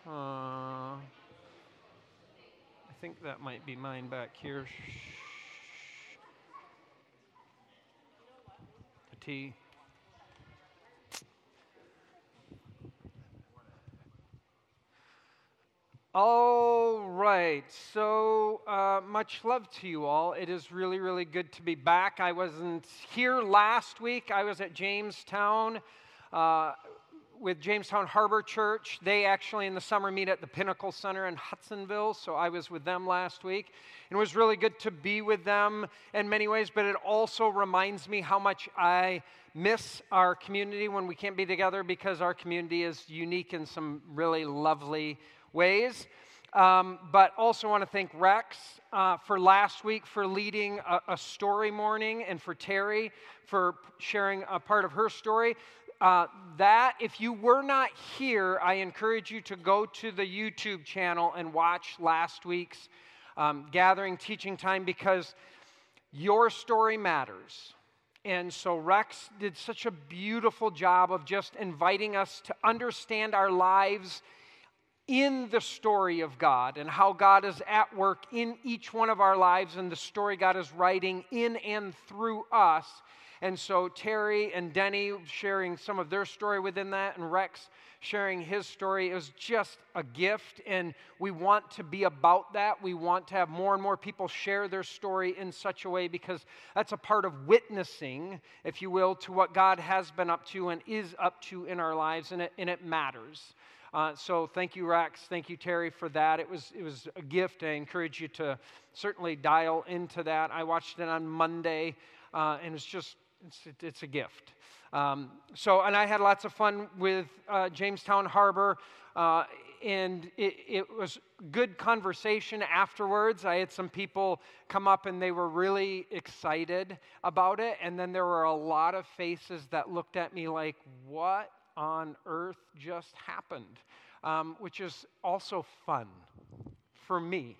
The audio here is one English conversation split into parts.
I think that might be mine back here. The T. All right. So much love to you all. It is really, really good to be back. I wasn't here last week. I was at Jamestown with Jamestown Harbor Church. They actually in the summer meet at the Pinnacle Center in Hudsonville. So I was with them last week. And it was really good to be with them in many ways. But it also reminds me how much I miss our community when we can't be together, because our community is unique in some really lovely ways. But also want to thank Rex for last week for leading a story morning, and for Terry for sharing a part of her story. That, if you were not here, I encourage you to go to the YouTube channel and watch last week's gathering teaching time, because your story matters. And so Rex did such a beautiful job of just inviting us to understand our lives in the story of God, and how God is at work in each one of our lives, and the story God is writing in and through us. And so Terry and Denny sharing some of their story within that, and Rex sharing his story. It was just a gift, and we want to be about that. We want to have more and more people share their story in such a way, because that's a part of witnessing, if you will, to what God has been up to and is up to in our lives, and it matters. So thank you, Rex. Thank you, Terry, for that. It was a gift. I encourage you to certainly dial into that. I watched it on Monday, and it's a gift. And I had lots of fun with Jamestown Harbor, and it was good conversation afterwards. I had some people come up, and they were really excited about it, and then there were a lot of faces that looked at me like, what on earth just happened? Which is also fun for me.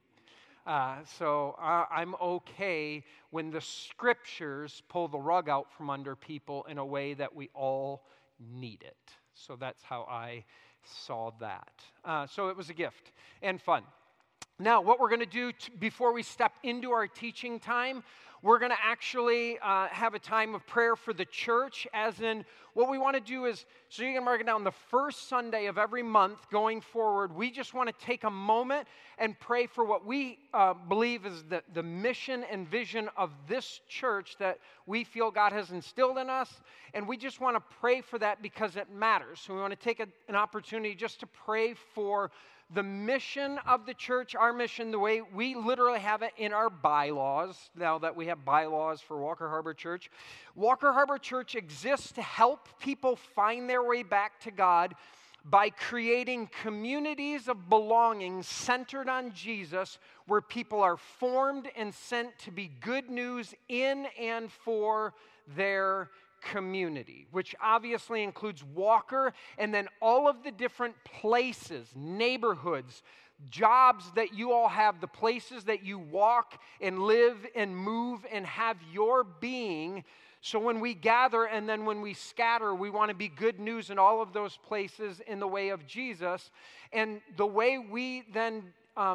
So I'm okay when the scriptures pull the rug out from under people in a way that we all need it. So that's how I saw that. So it was a gift and fun. Now, what we're going to do before we step into our teaching time, we're going to actually have a time of prayer for the church, as in what we want to do is, so you can mark it down, the first Sunday of every month going forward, we just want to take a moment and pray for what we believe is the mission and vision of this church that we feel God has instilled in us, and we just want to pray for that because it matters. So we want to take an opportunity just to pray for the mission of the church, our mission, the way we literally have it in our bylaws, now that we have bylaws for Walker Harbor Church. Walker Harbor Church exists to help people find their way back to God by creating communities of belonging centered on Jesus, where people are formed and sent to be good news in and for their community, which obviously includes Walker, and then all of the different places, neighborhoods, jobs that you all have, the places that you walk and live and move and have your being. So when we gather and then when we scatter, we want to be good news in all of those places in the way of Jesus. And the way we then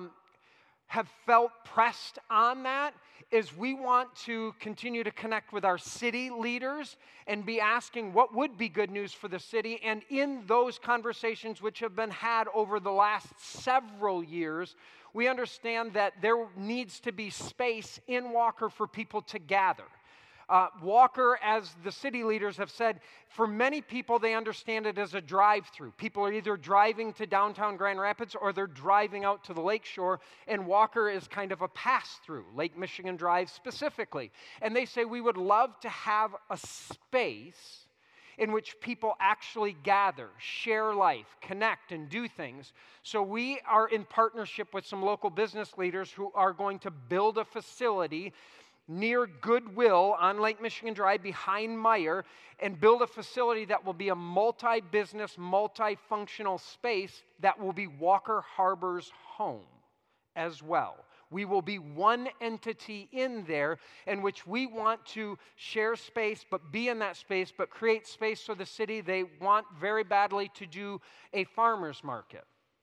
have felt pressed on that is we want to continue to connect with our city leaders and be asking what would be good news for the city. And in those conversations which have been had over the last several years, we understand that there needs to be space in Walker for people to gather. Walker, as the city leaders have said, for many people, they understand it as a drive-through. People are either driving to downtown Grand Rapids or they're driving out to the lakeshore, and Walker is kind of a pass-through, Lake Michigan Drive specifically. And they say, we would love to have a space in which people actually gather, share life, connect, and do things. So we are in partnership with some local business leaders who are going to build a facility near Goodwill on Lake Michigan Drive behind Meyer, and build a facility that will be a multi-business, multi-functional space that will be Walker Harbor's home as well. We will be one entity in there in which we want to share space, but be in that space, but create space for the city. They want very badly to do a farmer's market.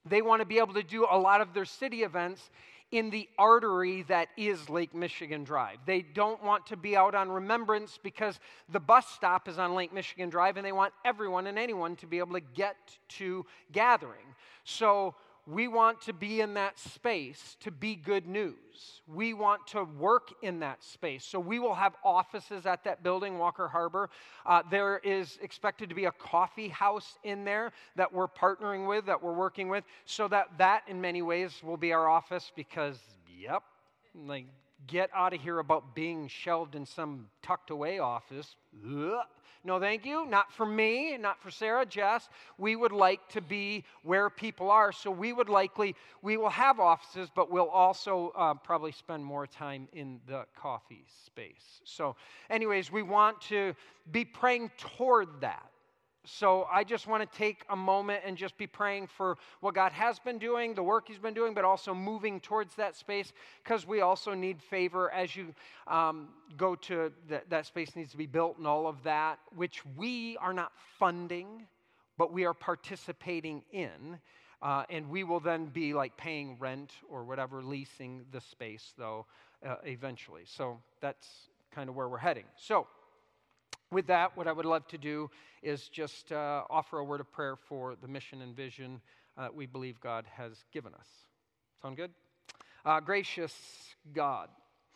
They want to be able to do a lot of their city events in the artery that is Lake Michigan Drive. They don't want to be out on Remembrance because the bus stop is on Lake Michigan Drive, and they want everyone and anyone to be able to get to Gathering. So we want to be in that space to be good news. We want to work in that space. So we will have offices at that building, Walker Harbor. There is expected to be a coffee house in there that we're partnering with, that we're working with, so that in many ways will be our office because, like, get out of here about being shelved in some tucked away office. Ugh. No, thank you. Not for me, not for Sarah, Jess. We would like to be where people are. So we will have offices, but we'll also probably spend more time in the coffee space. So anyways, we want to be praying toward that. So I just want to take a moment and just be praying for what God has been doing, the work He's been doing, but also moving towards that space, because we also need favor as you go to that space needs to be built and all of that, which we are not funding, but we are participating in. And we will then be like paying rent or whatever, leasing the space, though, eventually. So that's kind of where we're heading. So with that, what I would love to do is just offer a word of prayer for the mission and vision we believe God has given us. Sound good? Gracious God,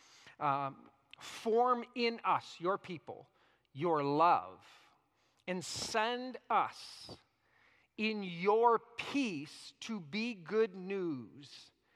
form in us, your people, your love, and send us in your peace to be good news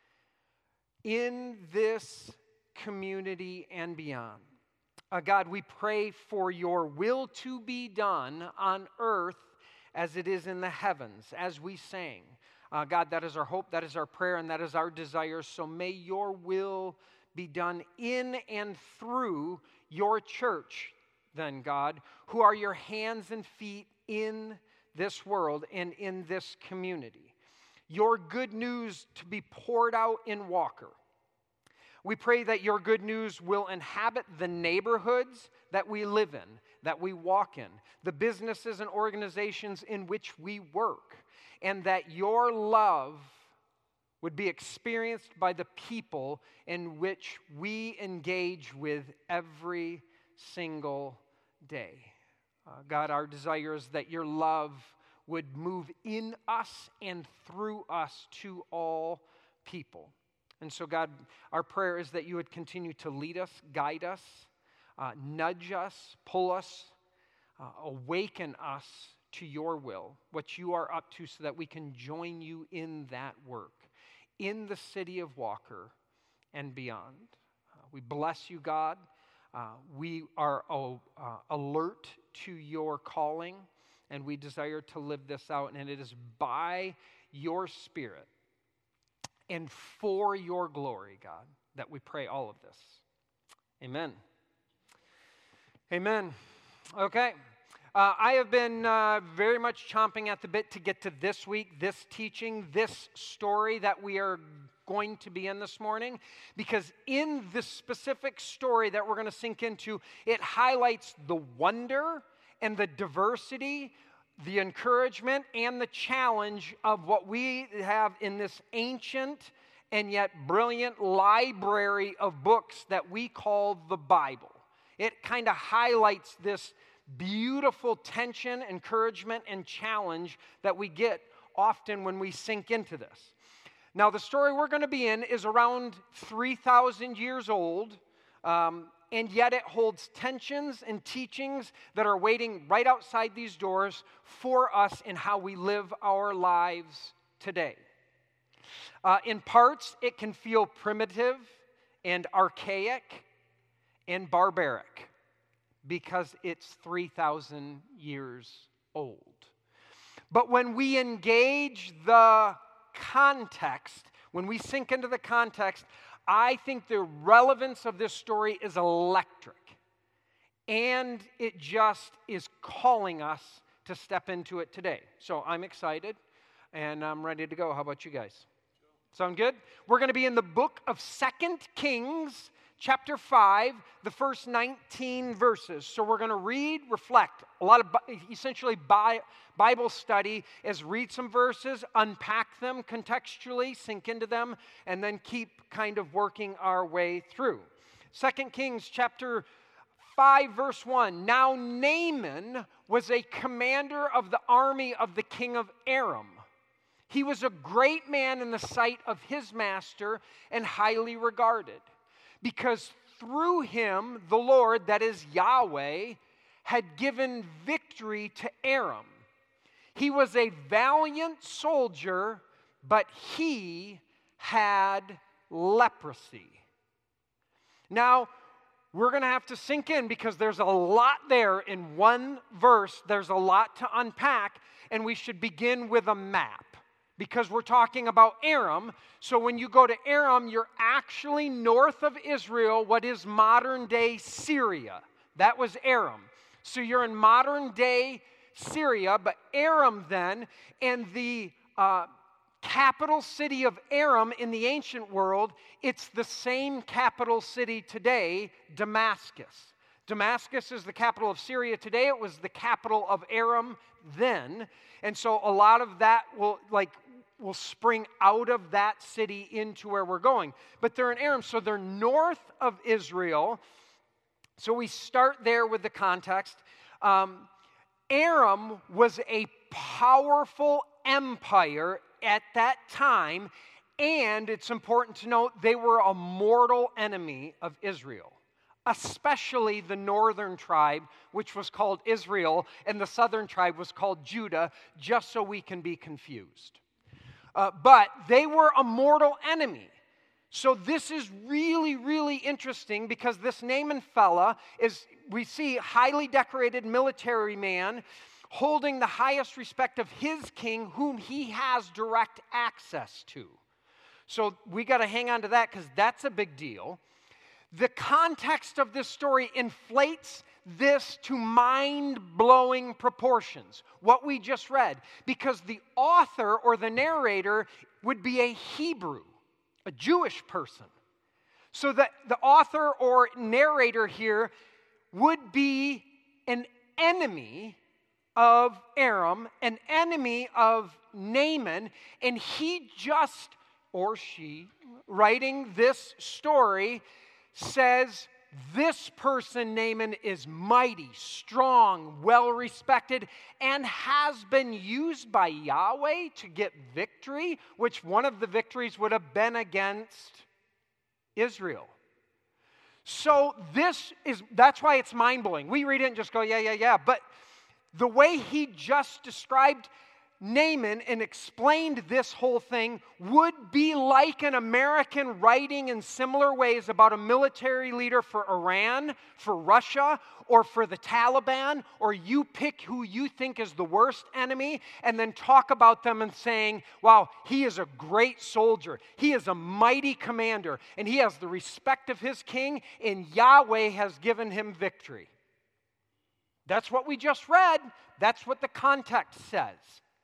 in this community and beyond. God, we pray for your will to be done on earth as it is in the heavens, as we sang. God, that is our hope, that is our prayer, and that is our desire. So may your will be done in and through your church, then, God, who are your hands and feet in this world and in this community. Your good news to be poured out in Walker. We pray that your good news will inhabit the neighborhoods that we live in, that we walk in, the businesses and organizations in which we work, and that your love would be experienced by the people in which we engage with every single day. God, our desire is that your love would move in us and through us to all people. And so, God, our prayer is that you would continue to lead us, guide us, nudge us, pull us, awaken us to your will, what you are up to, so that we can join you in that work, in the city of Walker and beyond. We bless you, God. We are alert to your calling, and we desire to live this out, and it is by your Spirit and for your glory, God, that we pray all of this. Amen. Amen. Okay. I have been very much chomping at the bit to get to this week, this teaching, this story that we are going to be in this morning, because in this specific story that we're going to sink into, it highlights the wonder and the diversity, the encouragement and the challenge of what we have in this ancient and yet brilliant library of books that we call the Bible. It kind of highlights this beautiful tension, encouragement, and challenge that we get often when we sink into this. Now, the story we're going to be in is around 3,000 years old, and yet it holds tensions and teachings that are waiting right outside these doors for us in how we live our lives today. In parts, it can feel primitive and archaic and barbaric because it's 3,000 years old. But when we engage the context, when we sink into the context, I think the relevance of this story is electric. And it just is calling us to step into it today. So I'm excited and I'm ready to go. How about you guys? Sound good? We're going to be in the book of 2 Kings, chapter 5, the first 19 verses. So we're going to read, reflect. A lot of essentially Bible study is read some verses, unpack them contextually, sink into them, and then keep kind of working our way through. 2 Kings chapter 5, verse 1. Now Naaman was a commander of the army of the king of Aram. He was a great man in the sight of his master and highly regarded, because through him the Lord, that is Yahweh, had given victory to Aram. He was a valiant soldier, but he had leprosy. Now, we're going to have to sink in because there's a lot there in one verse. There's a lot to unpack, and we should begin with a map because we're talking about Aram. So when you go to Aram, you're actually north of Israel, what is modern-day Syria. That was Aram. So you're in modern-day Syria, but Aram then, and the capital city of Aram in the ancient world, it's the same capital city today, Damascus. Damascus is the capital of Syria today. It was the capital of Aram then. And so a lot of that will spring out of that city into where we're going. But they're in Aram, so they're north of Israel. So we start there with the context. Aram was a powerful empire at that time, and it's important to note they were a mortal enemy of Israel, especially the northern tribe, which was called Israel, and the southern tribe was called Judah, just so we can be confused. But they were a mortal enemy. So this is really, really interesting because this Naaman fella is, we see, highly decorated military man holding the highest respect of his king, whom he has direct access to. So we got to hang on to that because that's a big deal. The context of this story inflates this to mind-blowing proportions, what we just read, because the author or the narrator would be a Hebrew, a Jewish person. So that the author or narrator here would be an enemy of Aram, an enemy of Naaman, and he just, or she, writing this story, says this person, Naaman, is mighty, strong, well-respected, and has been used by Yahweh to get victory, which one of the victories would have been against Israel. So that's why it's mind-blowing. We read it and just go, yeah. But the way he just described Naaman and explained this whole thing would be like an American writing in similar ways about a military leader for Iran, for Russia, or for the Taliban, or you pick who you think is the worst enemy and then talk about them and saying, wow, he is a great soldier, he is a mighty commander, and he has the respect of his king, and Yahweh has given him victory. That's what we just read. That's what the context says.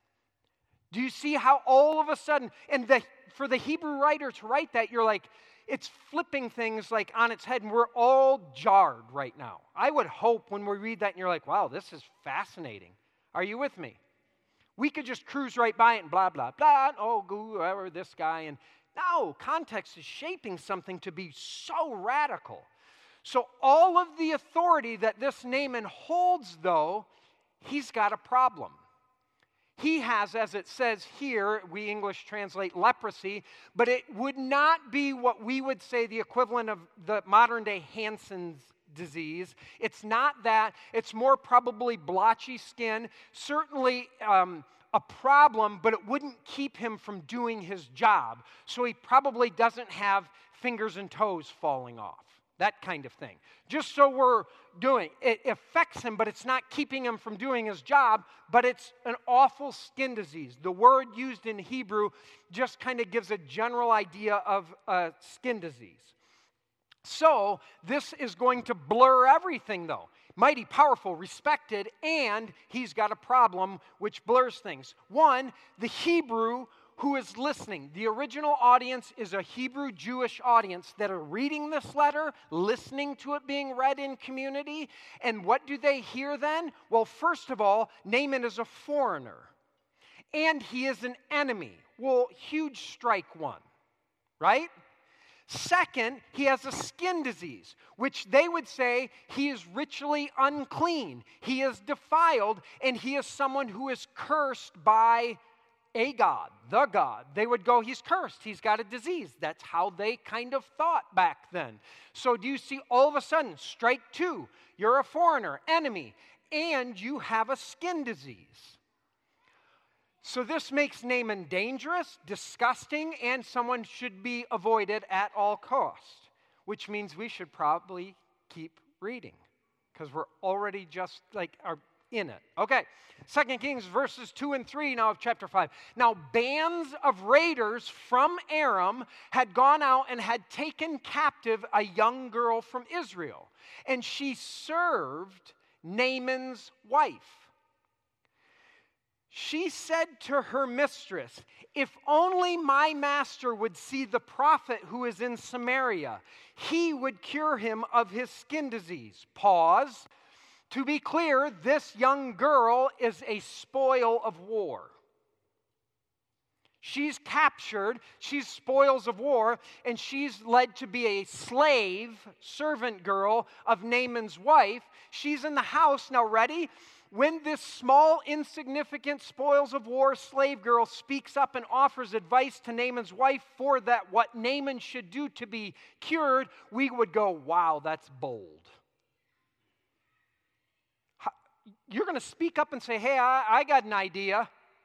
Do you see how all of a sudden, and for the Hebrew writer to write that, you're like, it's flipping things like on its head, and we're all jarred right now. I would hope when we read that and you're like, wow, this is fascinating. Are you with me? We could just cruise right by it and blah, blah, blah, oh, whoever, this guy. And no, context is shaping something to be so radical. So all of the authority that this Naaman holds, though, he's got a problem. He has, as it says here, we English translate leprosy, but it would not be what we would say the equivalent of the modern-day Hansen's disease. It's not that. It's more probably blotchy skin, certainly a problem, but it wouldn't keep him from doing his job. So he probably doesn't have fingers and toes falling off. That kind of thing. Just so we're doing, it affects him, but it's not keeping him from doing his job, but it's an awful skin disease. The word used in Hebrew just kind of gives a general idea of a skin disease. So this is going to blur everything, though. Mighty, powerful, respected, and he's got a problem which blurs things. One, the Hebrew who is listening. The original audience is a Hebrew Jewish audience that are reading this letter, listening to it being read in community. And what do they hear then? Well, first of all, Naaman is a foreigner. And he is an enemy. Well, huge strike one, right? Second, he has a skin disease, which they would say he is ritually unclean. He is defiled, and he is someone who is cursed by a god, the god. They would go, he's cursed, he's got a disease. That's how they kind of thought back then. So do you see all of a sudden, strike two, you're a foreigner, enemy, and you have a skin disease. So this makes Naaman dangerous, disgusting, and someone should be avoided at all costs, which means we should probably keep reading because we're already just are in it. Okay, 2 Kings verses 2 and 3 now of chapter 5. Now bands of raiders from Aram had gone out and had taken captive a young girl from Israel, and she served Naaman's wife. She said to her mistress, "If only my master would see the prophet who is in Samaria, he would cure him of his skin disease." Pause. To be clear, this young girl is a spoil of war. She's captured, she's spoils of war, and she's led to be a slave, servant girl of Naaman's wife. She's in the house, now ready? When this small, insignificant spoils of war slave girl speaks up and offers advice to Naaman's wife for that what Naaman should do to be cured, we would go, wow, that's bold. You're going to speak up and say, hey, I got an idea.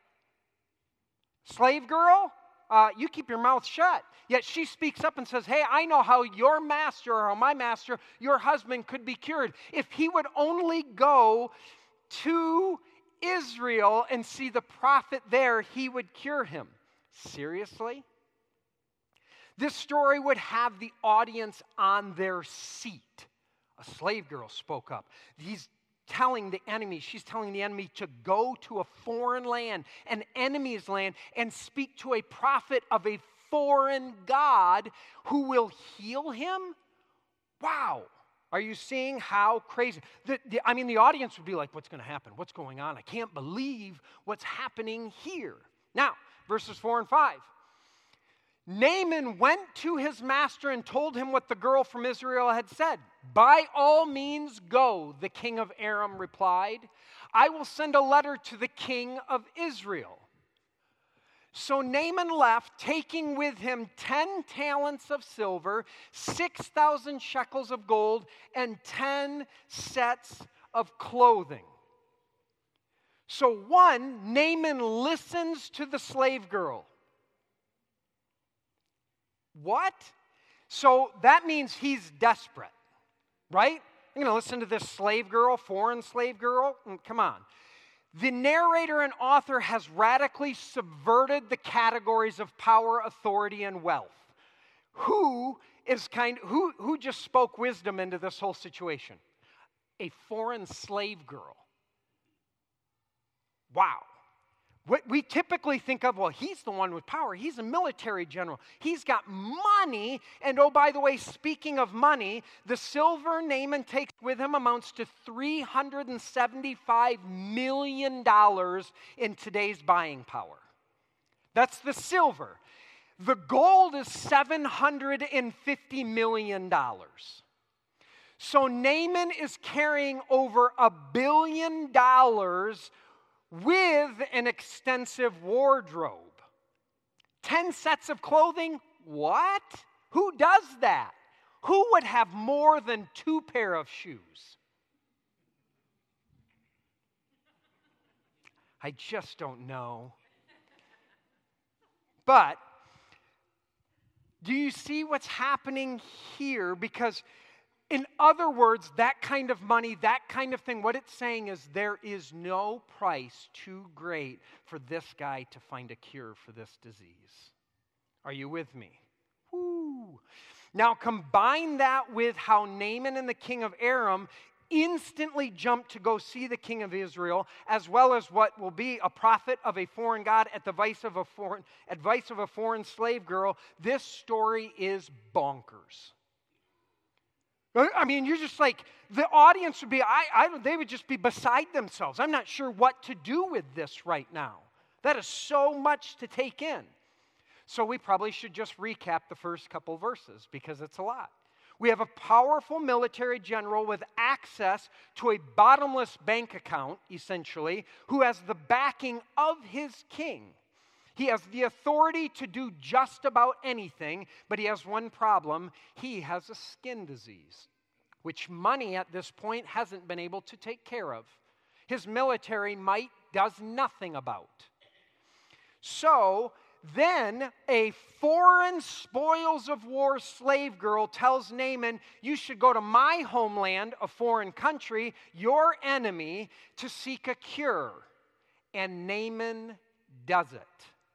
Slave girl, you keep your mouth shut. Yet she speaks up and says, hey, I know how your master or how my master, your husband could be cured. If he would only go to Israel and see the prophet there, he would cure him. Seriously? This story would have the audience on their seat. A slave girl spoke up. She's telling the enemy to go to a foreign land, an enemy's land, and speak to a prophet of a foreign God who will heal him? Wow. Are you seeing how crazy? The audience would be like, what's going to happen? What's going on? I can't believe what's happening here. Now, verses 4 and 5. Naaman went to his master and told him what the girl from Israel had said. By all means go, the king of Aram replied. I will send a letter to the king of Israel. So Naaman left, taking with him 10 talents of silver, 6,000 shekels of gold, and 10 sets of clothing. So one, Naaman listens to the slave girl. What? So that means he's desperate, right? I'm going to listen to this slave girl, foreign slave girl? Come on. The narrator and author has radically subverted the categories of power, authority, and wealth. Who just spoke wisdom into this whole situation? A foreign slave girl. Wow. What we typically think of, well, he's the one with power. He's a military general. He's got money. And oh, by the way, speaking of money, the silver Naaman takes with him amounts to $375 million in today's buying power. That's the silver. The gold is $750 million. So Naaman is carrying over $1 billion with an extensive wardrobe. 10 sets of clothing? What? Who does that? Who would have more than 2 pair of shoes? I just don't know. But do you see what's happening here? Because in other words, that kind of money, that kind of thing, what it's saying is there is no price too great for this guy to find a cure for this disease. Are you with me? Woo. Now combine that with how Naaman and the king of Aram instantly jump to go see the king of Israel, as well as what will be a prophet of a foreign god at the advice of a foreign slave girl. This story is bonkers. I mean, you're just like, the audience would be, they would just be beside themselves. I'm not sure what to do with this right now. That is so much to take in. So we probably should just recap the first couple verses because it's a lot. We have a powerful military general with access to a bottomless bank account, essentially, who has the backing of his king. He has the authority to do just about anything, but he has one problem. He has a skin disease, which money at this point hasn't been able to take care of. His military might does nothing about. So then a foreign spoils of war slave girl tells Naaman, you should go to my homeland, a foreign country, your enemy, to seek a cure. And Naaman does it.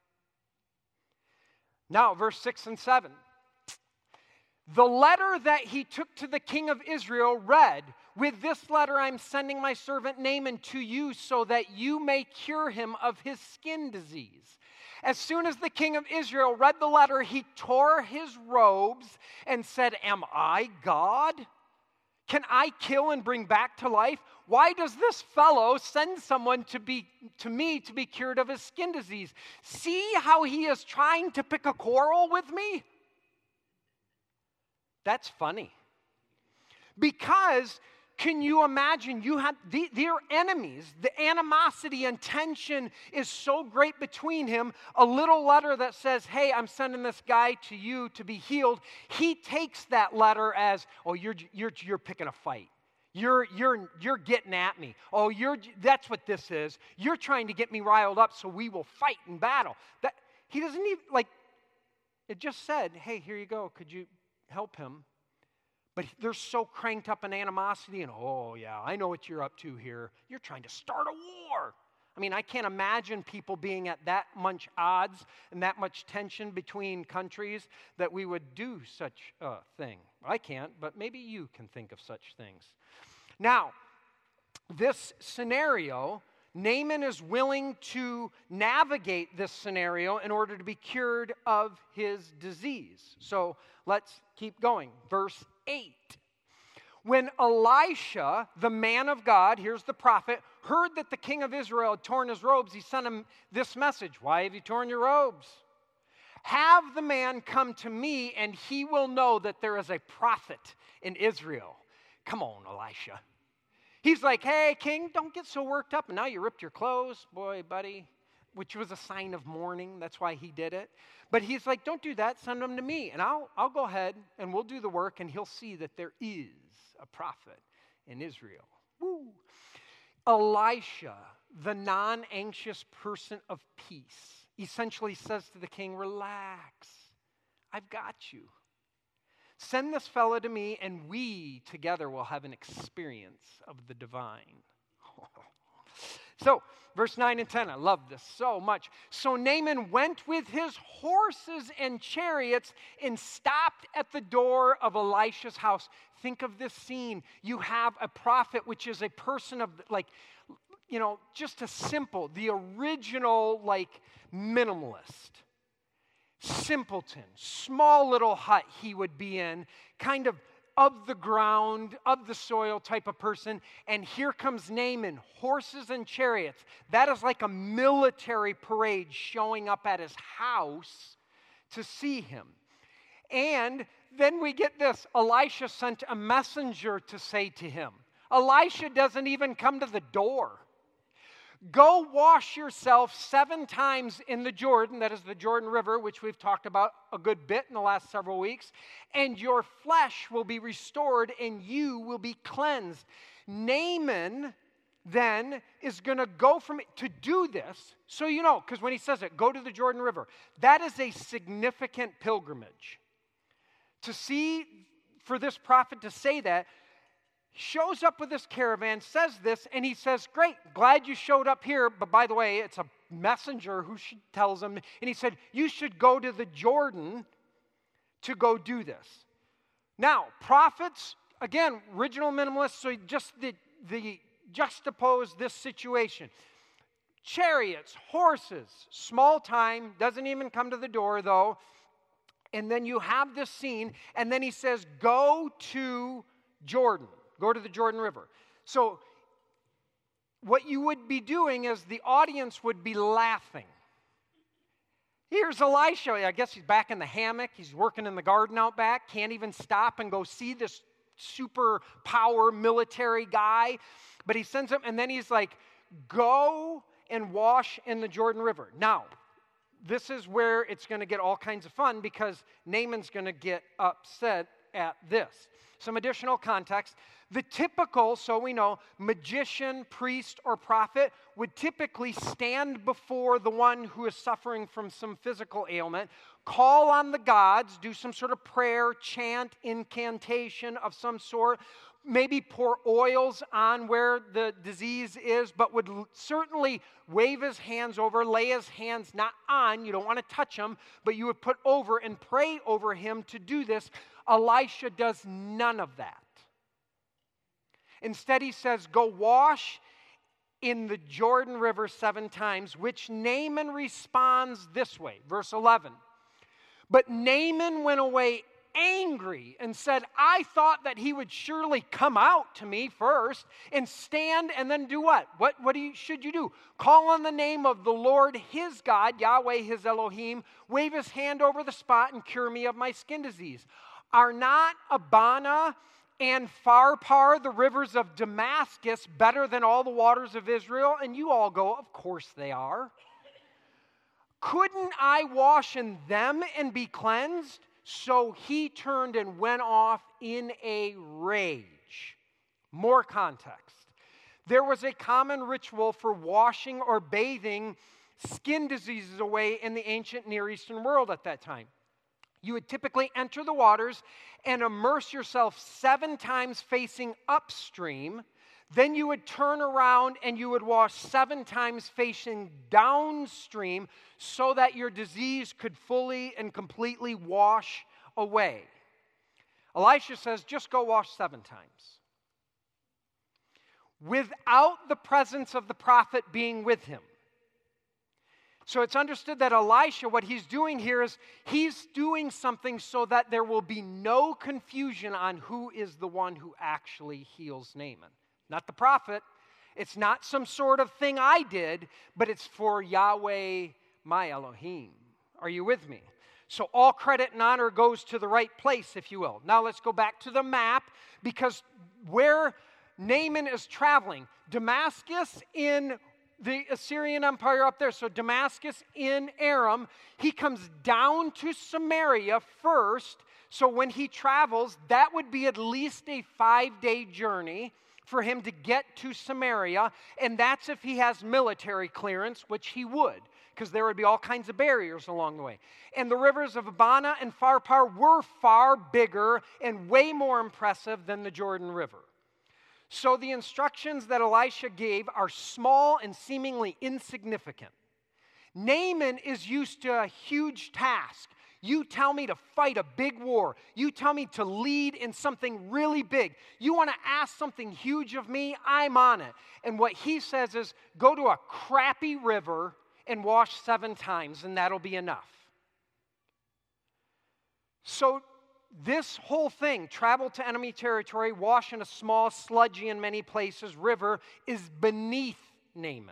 Now, verse 6 and 7. The letter that he took to the king of Israel read, with this letter I'm sending my servant Naaman to you so that you may cure him of his skin disease. As soon as the king of Israel read the letter, he tore his robes and said, am I God? Can I kill and bring back to life? Why does this fellow send someone to me to be cured of his skin disease? See how he is trying to pick a quarrel with me? That's funny. Because can you imagine, you have their enemies, the animosity and tension is so great between him. A little letter that says, hey, I'm sending this guy to you to be healed. He takes that letter as, oh, you're picking a fight. You're getting at me. Oh, that's what this is. You're trying to get me riled up so we will fight in battle. That he doesn't even, it just said, hey, here you go. Could you help him? But they're so cranked up in animosity and, oh, yeah, I know what you're up to here. You're trying to start a war. I mean, I can't imagine people being at that much odds and that much tension between countries that we would do such a thing. I can't, but maybe you can think of such things. Now, this scenario, Naaman is willing to navigate this scenario in order to be cured of his disease. So let's keep going. Verse 8. When Elisha, the man of God, here's the prophet, heard that the king of Israel had torn his robes, he sent him this message. Why have you torn your robes? Have the man come to me, and he will know that there is a prophet in Israel. Come on, Elisha. He's like, hey, king, don't get so worked up. And now you ripped your clothes. Boy, buddy, which was a sign of mourning. That's why he did it. But he's like, don't do that. Send him to me. And I'll go ahead and we'll do the work. And he'll see that there is a prophet in Israel. Woo. Elisha, the non-anxious person of peace, essentially says to the king, relax. I've got you. Send this fellow to me, and we together will have an experience of the divine. So, verse 9 and 10, I love this so much. So Naaman went with his horses and chariots and stopped at the door of Elisha's house. Think of this scene. You have a prophet, which is a person of, just a simple, the original, minimalist. Simpleton, small little hut he would be in, kind of the ground, of the soil type of person. And here comes Naaman, horses and chariots. That is like a military parade showing up at his house to see him. And then we get this, Elisha sent a messenger to say to him. Elisha doesn't even come to the door. Go wash yourself 7 times in the Jordan, that is the Jordan River, which we've talked about a good bit in the last several weeks, and your flesh will be restored and you will be cleansed. Naaman then is going to go to do this, so you know, because when he says it, go to the Jordan River, that is a significant pilgrimage. To see, for this prophet to say that, shows up with this caravan, says this, and he says, great, glad you showed up here, but by the way, it's a messenger who tells him, and he said, you should go to the Jordan to go do this. Now, prophets again, original minimalist, so just the juxtapose this situation. Chariots, horses, small time, doesn't even come to the door though. And then you have this scene, and then he says, go to Jordan. Go to the Jordan River. So what you would be doing is the audience would be laughing. Here's Elisha. I guess he's back in the hammock. He's working in the garden out back. Can't even stop and go see this superpower military guy. But he sends him, and then he's like, go and wash in the Jordan River. Now, this is where it's going to get all kinds of fun because Naaman's going to get upset at this. Some additional context. The typical, so we know, magician, priest, or prophet would typically stand before the one who is suffering from some physical ailment, call on the gods, do some sort of prayer, chant, incantation of some sort, maybe pour oils on where the disease is, but would certainly wave his hands over, lay his hands not on, you don't want to touch him, but you would put over and pray over him to do this. Elisha does none of that. Instead, he says, go wash in the Jordan River 7 times, which Naaman responds this way. Verse 11. But Naaman went away angry and said, I thought that he would surely come out to me first and stand and then do what? What should you do? Call on the name of the Lord his God, Yahweh his Elohim, wave his hand over the spot and cure me of my skin disease. Are not Abana and Pharpar, the rivers of Damascus, better than all the waters of Israel? And you all go, of course they are. Couldn't I wash in them and be cleansed? So he turned and went off in a rage. More context. There was a common ritual for washing or bathing skin diseases away in the ancient Near Eastern world at that time. You would typically enter the waters and immerse yourself 7 times facing upstream. Then you would turn around and you would wash 7 times facing downstream so that your disease could fully and completely wash away. Elisha says, just go wash 7 times. Without the presence of the prophet being with him. So it's understood that Elisha, what he's doing here is he's doing something so that there will be no confusion on who is the one who actually heals Naaman. Not the prophet. It's not some sort of thing I did, but it's for Yahweh, my Elohim. Are you with me? So all credit and honor goes to the right place, if you will. Now let's go back to the map, because where Naaman is traveling, Damascus in the Assyrian Empire up there, so Damascus in Aram, he comes down to Samaria first. So when he travels, that would be at least a 5-day journey for him to get to Samaria, and that's if he has military clearance, which he would, because there would be all kinds of barriers along the way. And the rivers of Abana and Pharpar were far bigger and way more impressive than the Jordan River. So the instructions that Elisha gave are small and seemingly insignificant. Naaman is used to a huge task. You tell me to fight a big war. You tell me to lead in something really big. You want to ask something huge of me? I'm on it. And what he says is, go to a crappy river and wash 7 times, and that'll be enough. So this whole thing, travel to enemy territory, wash in a small, sludgy in many places river, is beneath Naaman.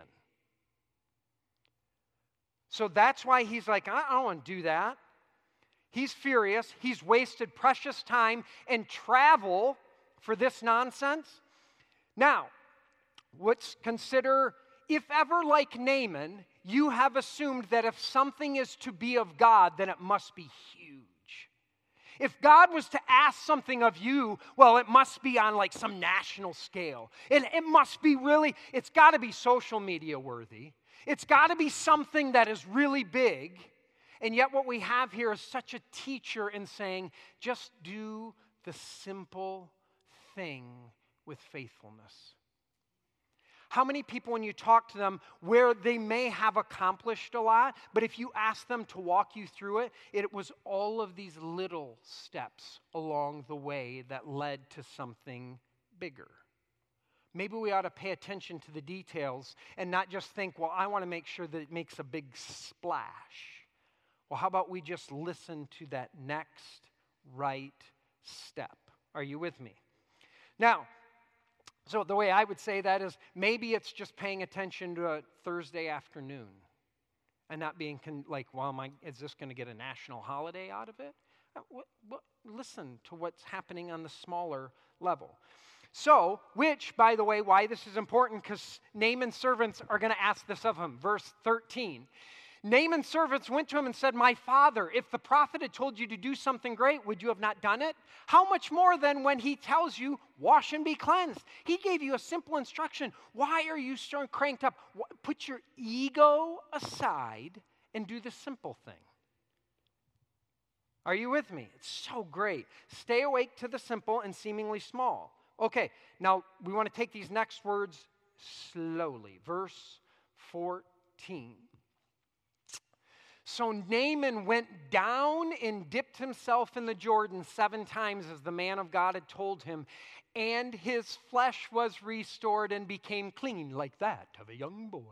So that's why he's like, I don't want to do that. He's furious. He's wasted precious time and travel for this nonsense. Now, let's consider, if ever like Naaman, you have assumed that if something is to be of God, then it must be huge. If God was to ask something of you, well, it must be on like some national scale. It must be really, it's got to be social media worthy. It's got to be something that is really big. And yet what we have here is such a teacher in saying, just do the simple thing with faithfulness. How many people, when you talk to them, where they may have accomplished a lot, but if you ask them to walk you through it, it was all of these little steps along the way that led to something bigger. Maybe we ought to pay attention to the details and not just think, well, I want to make sure that it makes a big splash. Well, how about we just listen to that next right step? Are you with me? Now, so the way I would say that is maybe it's just paying attention to a Thursday afternoon and not being like, well, is this going to get a national holiday out of it? Listen to what's happening on the smaller level. So, which, by the way, why this is important, because Naaman's servants are going to ask this of him. Verse 13. Naaman's servants went to him and said, my father, if the prophet had told you to do something great, would you have not done it? How much more then when he tells you, wash and be cleansed? He gave you a simple instruction. Why are you so cranked up? Put your ego aside and do the simple thing. Are you with me? It's so great. Stay awake to the simple and seemingly small. Okay, now we want to take these next words slowly. Verse 14. So Naaman went down and dipped himself in the Jordan 7 times as the man of God had told him, and his flesh was restored and became clean like that of a young boy.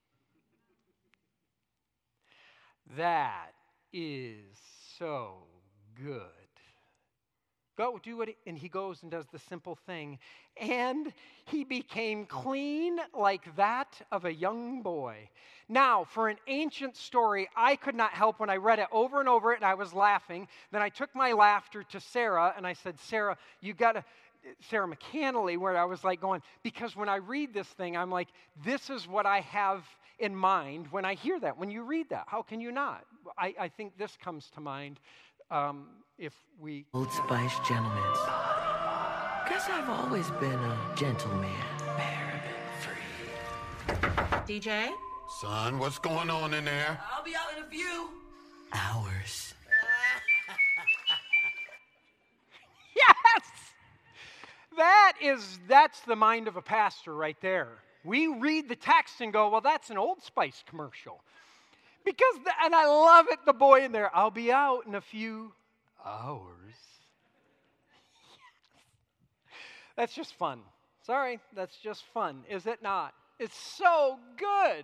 That is so good. Go do it. And he goes and does the simple thing. And he became clean like that of a young boy. Now, for an ancient story, I could not help when I read it over and over, and I was laughing. Then I took my laughter to Sarah, and I said, Sarah, you got to, Sarah McCannley, where I was like going, because when I read this thing, I'm like, this is what I have in mind when I hear that. When you read that, how can you not? I think this comes to mind. If we... Old Spice gentleman. Guess I've always been a gentleman. Paraben-free. DJ? Son, what's going on in there? I'll be out in a few. Hours. Yes! That's the mind of a pastor right there. We read the text and go, well, that's an Old Spice commercial. Because, and I love it, the boy in there, I'll be out in a few hours. That's just fun. Sorry, that's just fun, is it not? It's so good.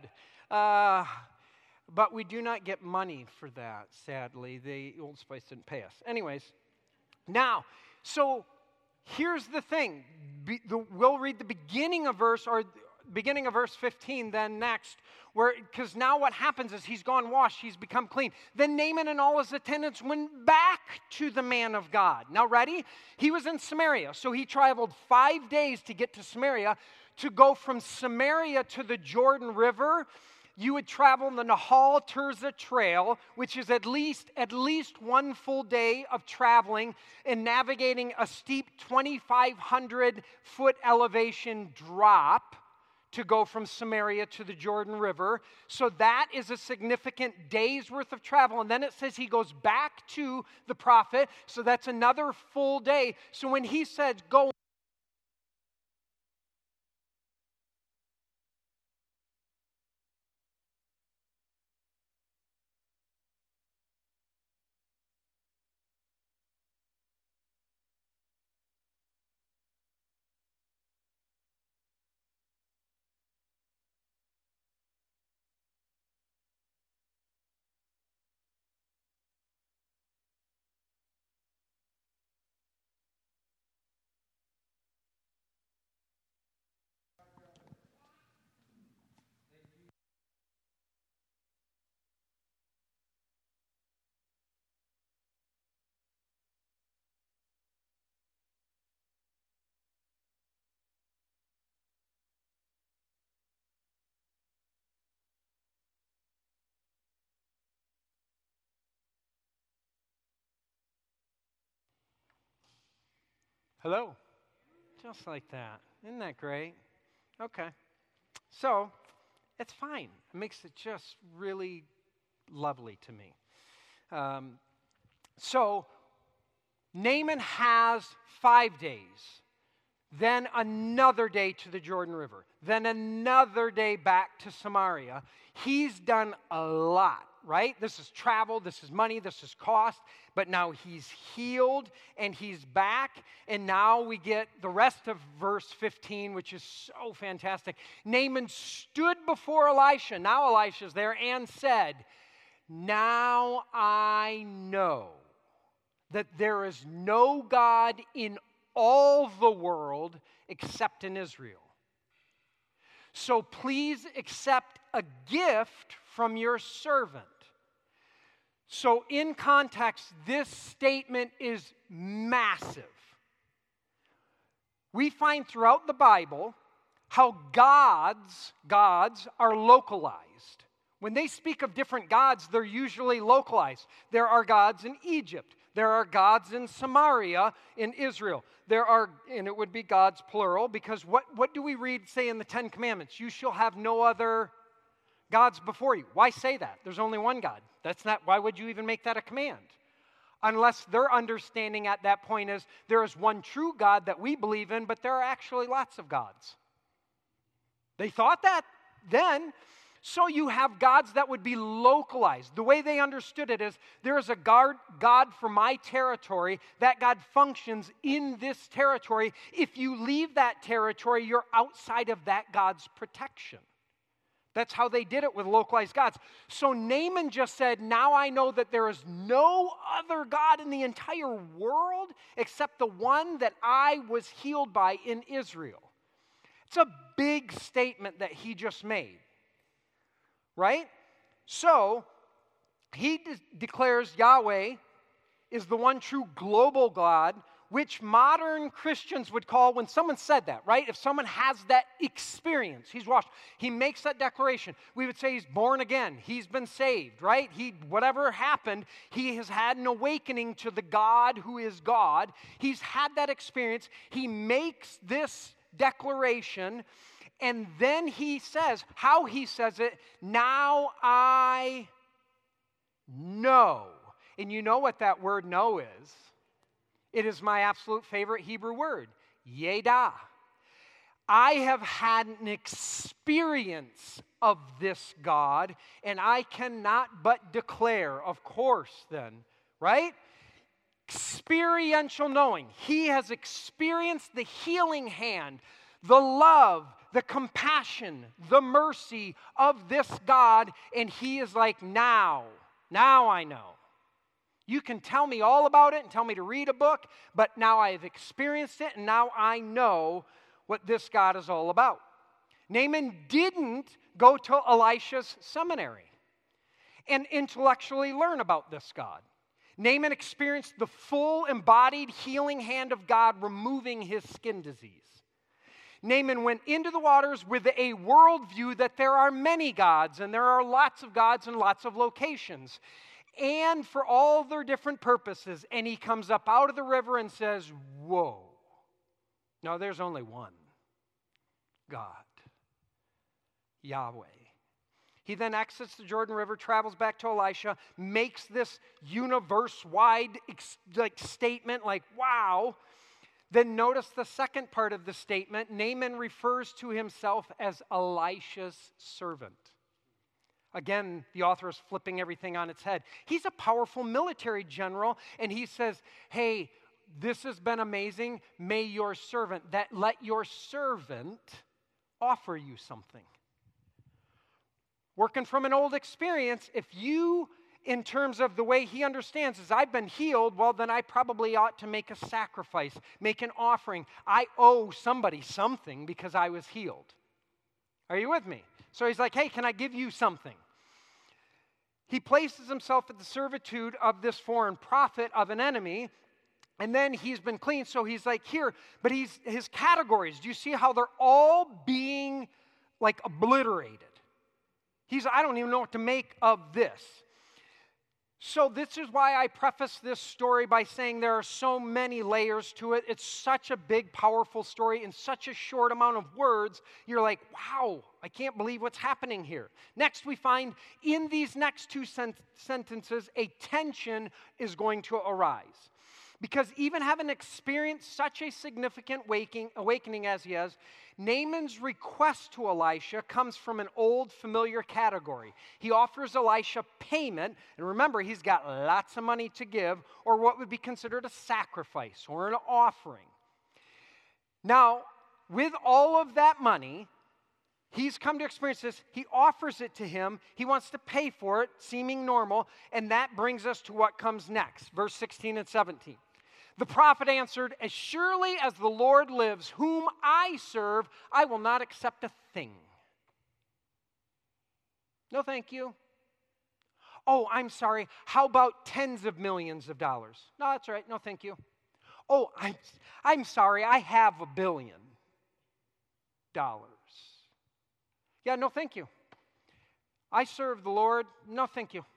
But we do not get money for that, sadly. The Old Spice didn't pay us. Anyways, now, so here's the thing. We'll read the beginning of verse 15 then next, because now what happens is he's gone washed, he's become clean. Then Naaman and all his attendants went back to the man of God. Now ready? He was in Samaria, so he traveled 5 days to get to Samaria. To go from Samaria to the Jordan River, you would travel the Nahal Tirzah Trail, which is at least 1 full day of traveling and navigating a steep 2,500-foot elevation drop to go from Samaria to the Jordan River. So that is a significant day's worth of travel. And then it says he goes back to the prophet. So that's another full day. So when he says, go, hello, just like that. Isn't that great? Okay. So it's fine. It makes it just really lovely to me. So Naaman has 5 days. then another day to the Jordan River, then another day back to Samaria. He's done a lot, right? This is travel, this is money, this is cost, but now he's healed and he's back. And now we get the rest of verse 15, which is so fantastic. Naaman stood before Elisha, now Elisha's there, and said, "Now I know that there is no God in all the world except in Israel. So please accept a gift from your servant." So in context, this statement is massive. We find throughout the Bible how gods are localized. When they speak of different gods, they're usually localized. There are gods in Egypt. There are gods in Samaria, in Israel. There are, and it would be gods plural, because what do we read, say, in the Ten Commandments? You shall have no other gods before you. Why say that? There's only one God. Why would you even make that a command? Unless their understanding at that point is there is one true God that we believe in, but there are actually lots of gods. They thought that then. So you have gods that would be localized. The way they understood it is there is a God for my territory. That God functions in this territory. If you leave that territory, you're outside of that God's protection. That's how they did it with localized gods. So Naaman just said, "Now I know that there is no other God in the entire world except the one that I was healed by in Israel." It's a big statement that he just made. Right? So, he declares Yahweh is the one true global God, which modern Christians would call, when someone said that, right? If someone has that experience, he's washed, he makes that declaration, we would say he's born again, he's been saved, right? Whatever happened, he has had an awakening to the God who is God. He's had that experience. He makes this declaration. And then he says, how he says it, "Now I know." And you know what that word "know" is? It is my absolute favorite Hebrew word, Yedah. I have had an experience of this God, and I cannot but declare, of course then, right? Experiential knowing. He has experienced the healing hand, the love, the compassion, the mercy of this God, and he is like, now I know. You can tell me all about it and tell me to read a book, but now I have experienced it, and now I know what this God is all about. Naaman didn't go to Elisha's seminary and intellectually learn about this God. Naaman experienced the full embodied healing hand of God removing his skin disease. Naaman went into the waters with a worldview that there are many gods and there are lots of gods in lots of locations, and for all their different purposes. And he comes up out of the river and says, "Whoa, no, there's only one God, Yahweh." He then exits the Jordan River, travels back to Elisha, makes this universe-wide statement like, wow. Then notice the second part of the statement. Naaman refers to himself as Elisha's servant. Again, the author is flipping everything on its head. He's a powerful military general, and he says, "Hey, this has been amazing. Let your servant offer you something." Working from an old experience, if you, in terms of the way he understands, is I've been healed, well, then I probably ought to make a sacrifice, make an offering. I owe somebody something because I was healed. Are you with me? So he's like, "Hey, can I give you something?" He places himself at the servitude of this foreign prophet of an enemy, and then he's been cleansed, so he's like, here, but his categories, do you see how they're all being like obliterated? I don't even know what to make of this. So this is why I preface this story by saying there are so many layers to it. It's such a big, powerful story in such a short amount of words. You're like, wow, I can't believe what's happening here. Next, we find in these next two sentences, a tension is going to arise. Because even having experienced such a significant awakening as he has, Naaman's request to Elisha comes from an old familiar category. He offers Elisha payment, and remember, he's got lots of money to give, or what would be considered a sacrifice or an offering. Now, with all of that money, he's come to experience this. He offers it to him. He wants to pay for it, seeming normal, and that brings us to what comes next, verse 16 and 17. The prophet answered, "As surely as the Lord lives, whom I serve, I will not accept a thing." No, thank you. Oh, I'm sorry. How about tens of millions of dollars? No, that's all right. No, thank you. Oh, I'm sorry. I have $1 billion. Yeah, no, thank you. I serve the Lord. No, thank you.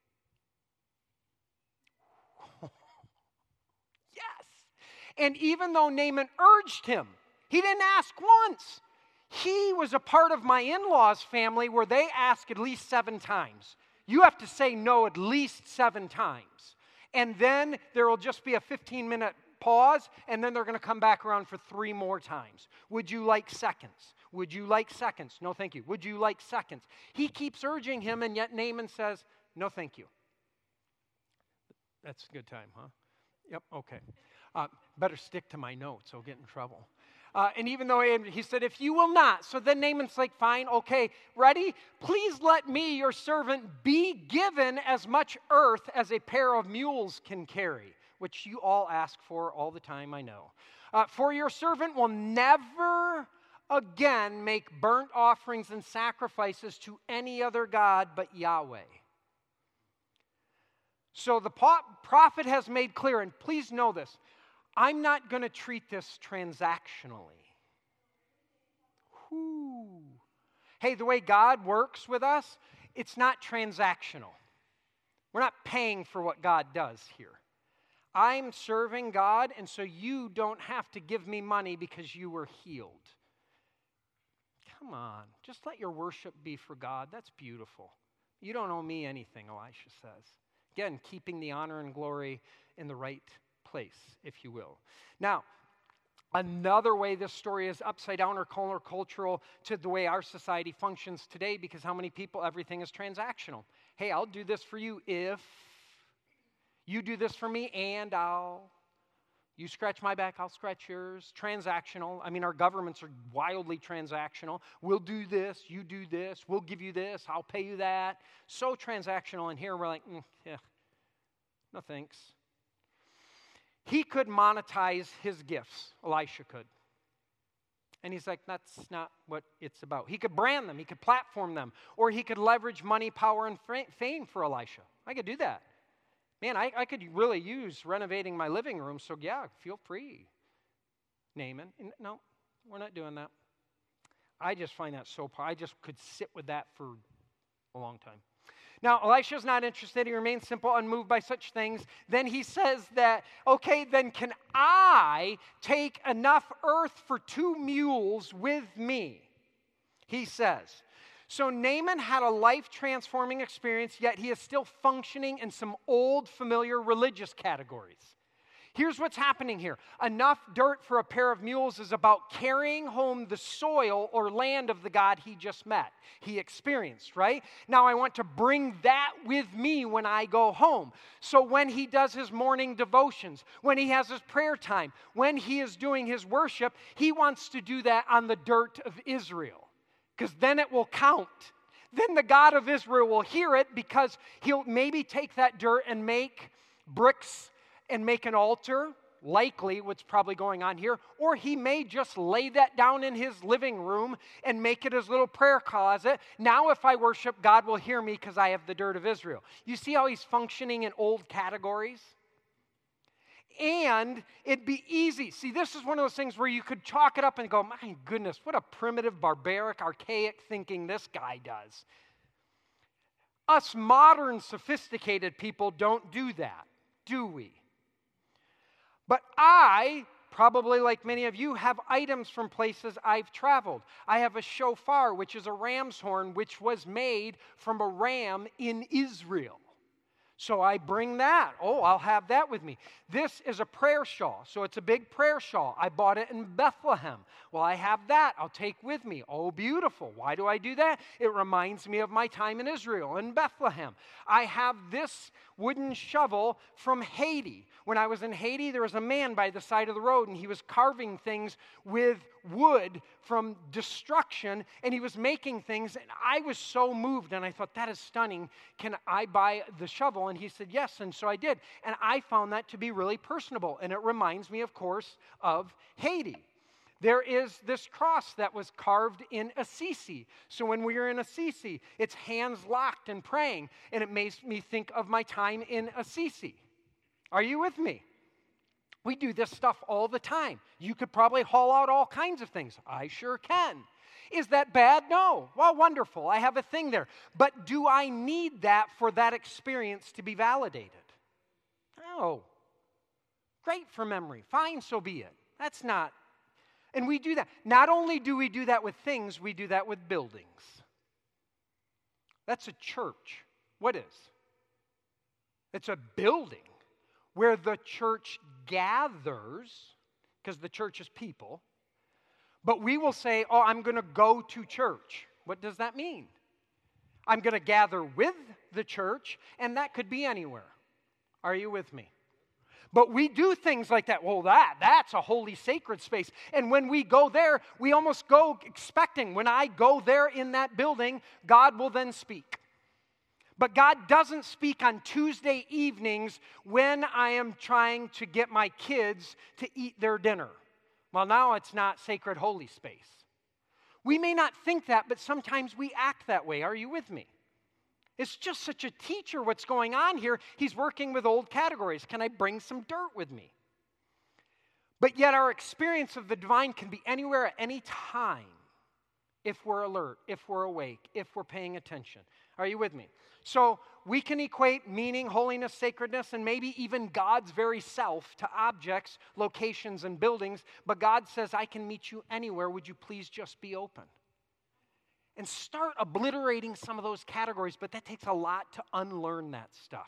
And even though Naaman urged him, he didn't ask once. He was a part of my in-laws' family where they ask at least 7 times. You have to say no at least 7 times. And then there will just be a 15-minute pause, and then they're going to come back around for 3 more times. Would you like seconds? Would you like seconds? No, thank you. Would you like seconds? He keeps urging him, and yet Naaman says, no, thank you. That's a good time, huh? Yep, okay. Better stick to my notes, I'll get in trouble. And even though he said, if you will not. So then Naaman's like, fine, okay, ready? Please let me, your servant, be given as much earth as a pair of mules can carry, which you all ask for all the time, I know. For your servant will never again make burnt offerings and sacrifices to any other god but Yahweh. So the prophet has made clear, and please know this, I'm not going to treat this transactionally. Whew. Hey, the way God works with us, it's not transactional. We're not paying for what God does here. I'm serving God, and so you don't have to give me money because you were healed. Come on, just let your worship be for God. That's beautiful. You don't owe me anything, Elisha says. Again, keeping the honor and glory in the right place, if you will. Now, another way this story is upside down or countercultural to the way our society functions today, because how many people, everything is transactional. Hey, I'll do this for you if you do this for me, and you scratch my back, I'll scratch yours. Transactional. I mean, our governments are wildly transactional. We'll do this, you do this, we'll give you this, I'll pay you that. So transactional, and here we're like, yeah, no thanks. He could monetize his gifts, Elisha could. And he's like, that's not what it's about. He could brand them, he could platform them, or he could leverage money, power, and fame for Elisha. I could do that. Man, I could really use renovating my living room, so yeah, feel free, Naaman. No, we're not doing that. I just find that so powerful. I just could sit with that for a long time. Now, Elisha's not interested. He remains simple, unmoved by such things. Then he says that, okay, then can I take enough earth for 2 mules with me? He says. So Naaman had a life-transforming experience, yet he is still functioning in some old, familiar religious categories. Here's what's happening here. Enough dirt for a pair of mules is about carrying home the soil or land of the God he just met, he experienced, right? Now I want to bring that with me when I go home. So when he does his morning devotions, when he has his prayer time, when he is doing his worship, he wants to do that on the dirt of Israel. Because then it will count. Then the God of Israel will hear it, because he'll maybe take that dirt and make bricks and make an altar, likely what's probably going on here, or he may just lay that down in his living room and make it his little prayer closet. Now if I worship, God will hear me because I have the dirt of Israel. You see how he's functioning in old categories? And it'd be easy. See, this is one of those things where you could chalk it up and go, my goodness, what a primitive, barbaric, archaic thinking this guy does. Us modern, sophisticated people don't do that, do we? But I, probably like many of you, have items from places I've traveled. I have a shofar, which is a ram's horn, which was made from a ram in Israel. So I bring that. Oh, I'll have that with me. This is a prayer shawl. So it's a big prayer shawl. I bought it in Bethlehem. Well, I have that. I'll take with me. Oh, beautiful. Why do I do that? It reminds me of my time in Israel, in Bethlehem. I have this wooden shovel from Haiti. When I was in Haiti, there was a man by the side of the road, and he was carving things with wood from destruction, and he was making things, and I was so moved, and I thought, that is stunning. Can I buy the shovel? And he said, yes, and so I did. And I found that to be really personable, and it reminds me, of course, of Haiti. There is this cross that was carved in Assisi. So when we were in Assisi, it's hands locked and praying, and it makes me think of my time in Assisi. Are you with me? We do this stuff all the time. You could probably haul out all kinds of things. I sure can. Is that bad? No. Well, wonderful. I have a thing there. But do I need that for that experience to be validated? No. Great for memory. Fine, so be it. That's not. And we do that. Not only do we do that with things, we do that with buildings. That's a church. What is? It's a building where the church gathers, because the church is people, but we will say, oh, I'm going to go to church. What does that mean? I'm going to gather with the church, and that could be anywhere. Are you with me? But we do things like that. Well, that's a holy, sacred space. And when we go there, we almost go expecting, when I go there in that building, God will then speak. But God doesn't speak on Tuesday evenings when I am trying to get my kids to eat their dinner. Well, now it's not sacred, holy space. We may not think that, but sometimes we act that way. Are you with me? It's just such a teacher what's going on here. He's working with old categories. Can I bring some dirt with me? But yet our experience of the divine can be anywhere at any time if we're alert, if we're awake, if we're paying attention. Are you with me? So we can equate meaning, holiness, sacredness, and maybe even God's very self to objects, locations, and buildings. But God says, I can meet you anywhere. Would you please just be open? And start obliterating some of those categories, but that takes a lot to unlearn that stuff.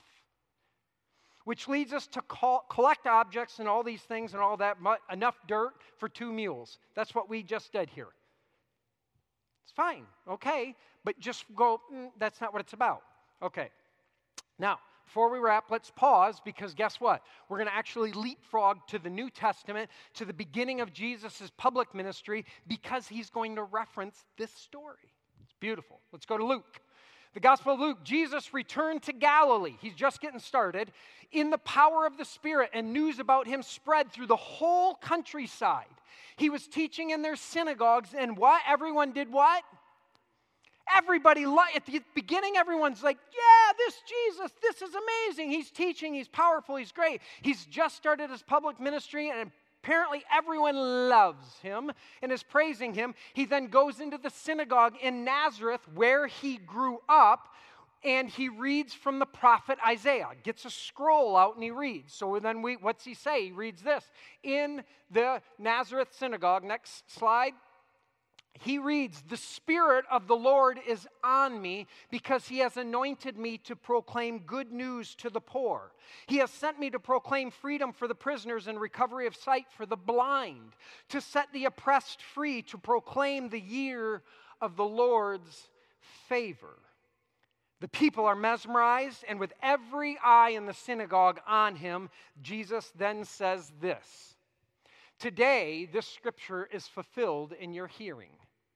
Which leads us to collect objects and all these things and all that, enough dirt for 2 mules. That's what we just did here. It's fine, okay, but just go, that's not what it's about. Okay, now, before we wrap, let's pause, because guess what? We're going to actually leapfrog to the New Testament, to the beginning of Jesus' public ministry, because he's going to reference this story. It's beautiful. Let's go to Luke. The Gospel of Luke, Jesus returned to Galilee. He's just getting started. In the power of the Spirit, and news about him spread through the whole countryside. He was teaching in their synagogues, and what? Everyone did what? Everybody, at the beginning, everyone's like, yeah, this Jesus, this is amazing. He's teaching, he's powerful, he's great. He's just started his public ministry, and apparently everyone loves him and is praising him. He then goes into the synagogue in Nazareth, where he grew up, and he reads from the prophet Isaiah. Gets a scroll out and he reads. So then what's he say? He reads this. In the Nazareth synagogue, next slide, he reads, the Spirit of the Lord is on me, because he has anointed me to proclaim good news to the poor. He has sent me to proclaim freedom for the prisoners and recovery of sight for the blind, to set the oppressed free, to proclaim the year of the Lord's favor. The people are mesmerized, and with every eye in the synagogue on him, Jesus then says this. Today, this scripture is fulfilled in your hearing.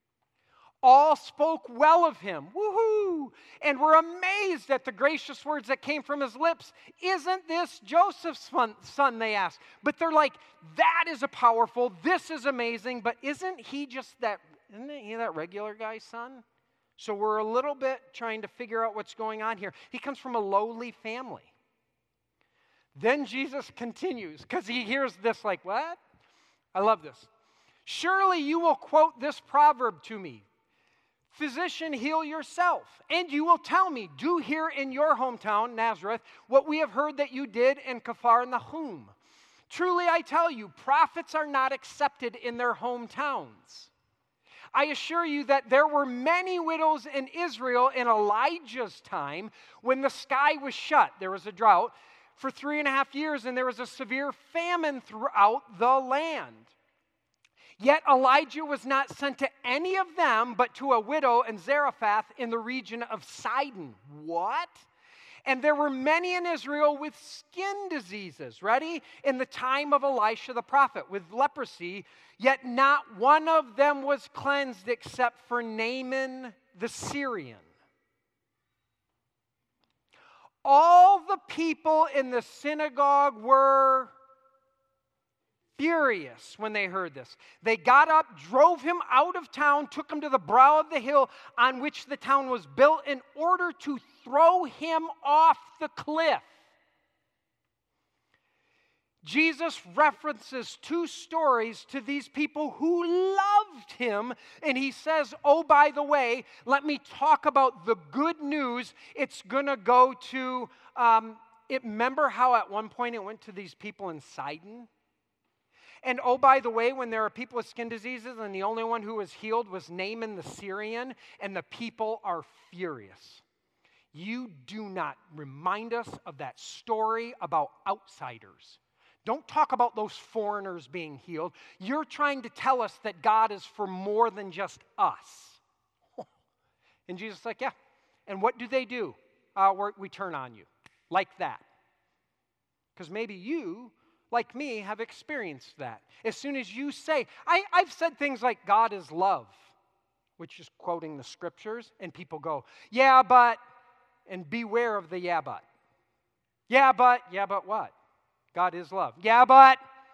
All spoke well of him, woohoo, and were amazed at the gracious words that came from his lips. Isn't this Joseph's son, they asked. But they're like, that is a powerful, this is amazing, but isn't he that regular guy's son? So we're a little bit trying to figure out what's going on here. He comes from a lowly family. Then Jesus continues, because he hears this like, what? I love this. Surely you will quote this proverb to me. Physician, heal yourself. And you will tell me, do here in your hometown, Nazareth, what we have heard that you did in Capharnaum. Truly I tell you, prophets are not accepted in their hometowns. I assure you that there were many widows in Israel in Elijah's time when the sky was shut. There was a drought for 3.5 years, and there was a severe famine throughout the land. Yet Elijah was not sent to any of them, but to a widow in Zarephath in the region of Sidon. What? And there were many in Israel with skin diseases, ready? In the time of Elisha the prophet, with leprosy, yet not one of them was cleansed except for Naaman the Syrian. All the people in the synagogue were furious when they heard this. They got up, drove him out of town, took him to the brow of the hill on which the town was built in order to throw him off the cliff. Jesus references 2 stories to these people who loved him, and he says, oh, by the way, let me talk about the good news. It's going to go to, remember how at one point it went to these people in Sidon? And oh, by the way, when there are people with skin diseases and the only one who was healed was Naaman the Syrian, and the people are furious. You do not remind us of that story about outsiders. Don't talk about those foreigners being healed. You're trying to tell us that God is for more than just us. And Jesus is like, yeah. And what do? We turn on you. Like that. Because maybe you, like me, have experienced that. As soon as you say, I've said things like God is love, which is quoting the scriptures, and people go, yeah, but, and beware of the yeah, but. Yeah, but what? God is love. Yeah, but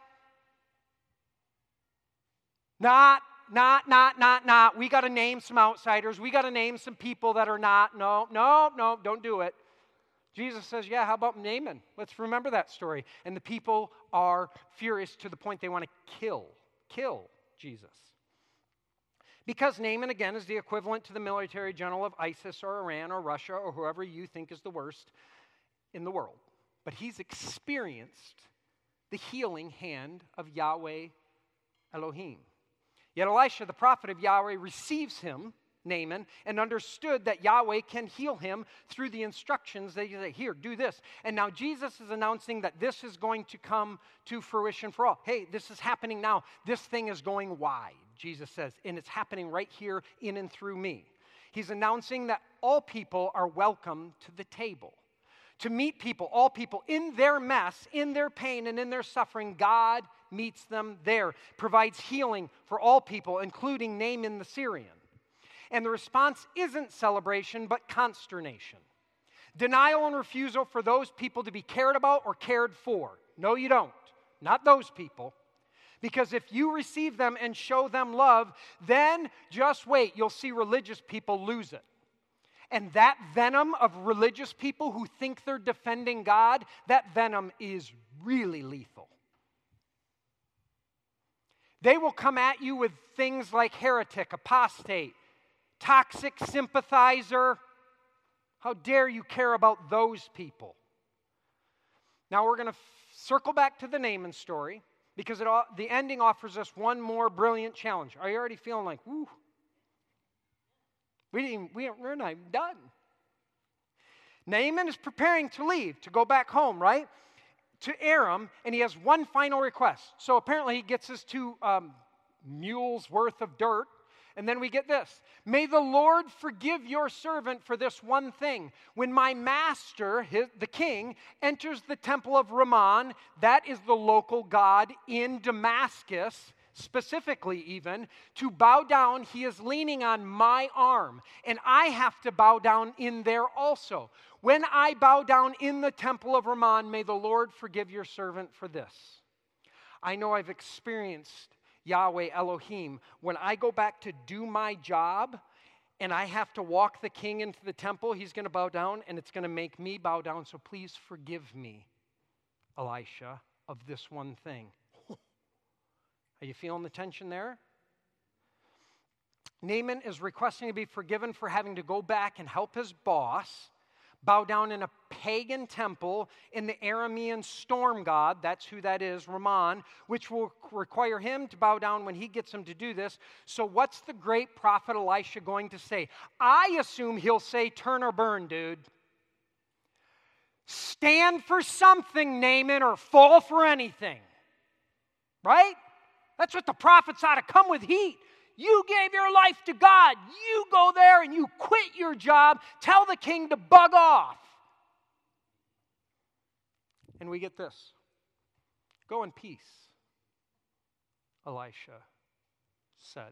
not. We got to name some outsiders. We got to name some people that are not. No, don't do it. Jesus says, yeah, how about Naaman? Let's remember that story. And the people are furious to the point they want to kill Jesus. Because Naaman, again, is the equivalent to the military general of ISIS or Iran or Russia or whoever you think is the worst in the world. But he's experienced the healing hand of Yahweh Elohim. Yet Elisha, the prophet of Yahweh, receives him, Naaman, and understood that Yahweh can heal him through the instructions that he said, here, do this. And now Jesus is announcing that this is going to come to fruition for all. Hey, this is happening now. This thing is going wide, Jesus says, and it's happening right here in and through me. He's announcing that all people are welcome to the table. To meet people, all people, in their mess, in their pain, and in their suffering, God meets them there, provides healing for all people, including Naaman the Syrian. And the response isn't celebration, but consternation. Denial and refusal for those people to be cared about or cared for. No, you don't. Not those people. Because if you receive them and show them love, then just wait, you'll see religious people lose it. And that venom of religious people who think they're defending God, that venom is really lethal. They will come at you with things like heretic, apostate, toxic sympathizer. How dare you care about those people? Now we're going to circle back to the Naaman story because the ending offers us one more brilliant challenge. Are you already feeling like, woo? We're not even done. Naaman is preparing to leave, to go back home, right? To Aram, and he has one final request. So apparently he gets his 2 mules worth of dirt, and then we get this. May the Lord forgive your servant for this one thing. When my master, the king, enters the temple of Rimmon, that is the local god in Damascus, specifically even, to bow down, he is leaning on my arm, and I have to bow down in there also. When I bow down in the temple of Rimmon, may the Lord forgive your servant for this. I know I've experienced Yahweh Elohim. When I go back to do my job, and I have to walk the king into the temple, he's going to bow down, and it's going to make me bow down, so please forgive me, Elisha, of this one thing. Are you feeling the tension there? Naaman is requesting to be forgiven for having to go back and help his boss, bow down in a pagan temple in the Aramean storm god, that's who that is, Ramon, which will require him to bow down when he gets him to do this. So what's the great prophet Elisha going to say? I assume he'll say, turn or burn, dude. Stand for something, Naaman, or fall for anything. Right? That's what the prophets ought to come with heat. You gave your life to God. You go there and you quit your job. Tell the king to bug off. And we get this. Go in peace, Elisha said.